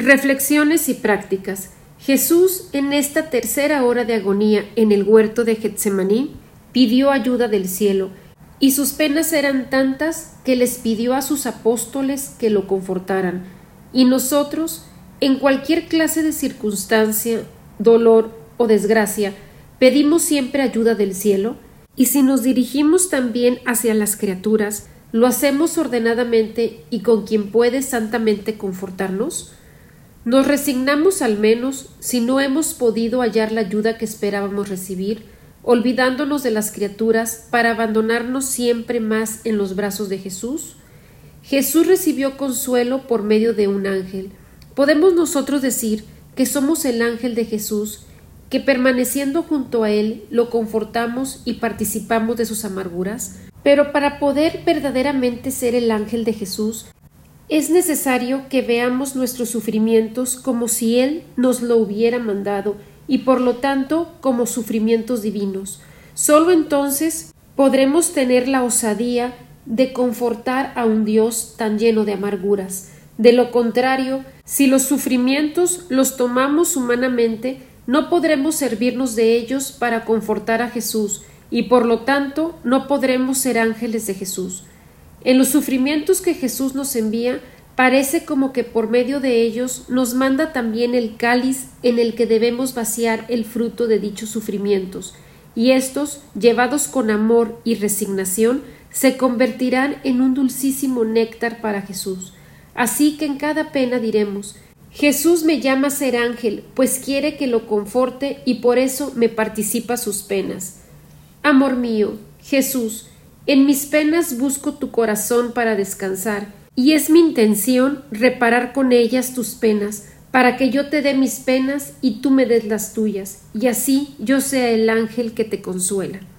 Reflexiones y prácticas. Jesús, en esta tercera hora de agonía en el huerto de Getsemaní, pidió ayuda del cielo, y sus penas eran tantas que les pidió a sus apóstoles que lo confortaran. Y nosotros, en cualquier clase de circunstancia, dolor o desgracia, pedimos siempre ayuda del cielo, y si nos dirigimos también hacia las criaturas, ¿lo hacemos ordenadamente y con quien puede santamente confortarnos? Nos resignamos al menos, si no hemos podido hallar la ayuda que esperábamos recibir, olvidándonos de las criaturas para abandonarnos siempre más en los brazos de Jesús. Jesús recibió consuelo por medio de un ángel. ¿Podemos nosotros decir que somos el ángel de Jesús, que permaneciendo junto a Él lo confortamos y participamos de sus amarguras? Pero para poder verdaderamente ser el ángel de Jesús, es necesario que veamos nuestros sufrimientos como si Él nos lo hubiera mandado y por lo tanto como sufrimientos divinos. Solo entonces podremos tener la osadía de confortar a un Dios tan lleno de amarguras. De lo contrario, si los sufrimientos los tomamos humanamente, no podremos servirnos de ellos para confortar a Jesús y por lo tanto no podremos ser ángeles de Jesús. En los sufrimientos que Jesús nos envía, parece como que por medio de ellos nos manda también el cáliz en el que debemos vaciar el fruto de dichos sufrimientos, y estos, llevados con amor y resignación, se convertirán en un dulcísimo néctar para Jesús. Así que en cada pena diremos: Jesús me llama a ser ángel, pues quiere que lo conforte y por eso me participa sus penas. Amor mío, Jesús, en mis penas busco tu corazón para descansar, y es mi intención reparar con ellas tus penas, para que yo te dé mis penas y tú me des las tuyas, y así yo sea el ángel que te consuela.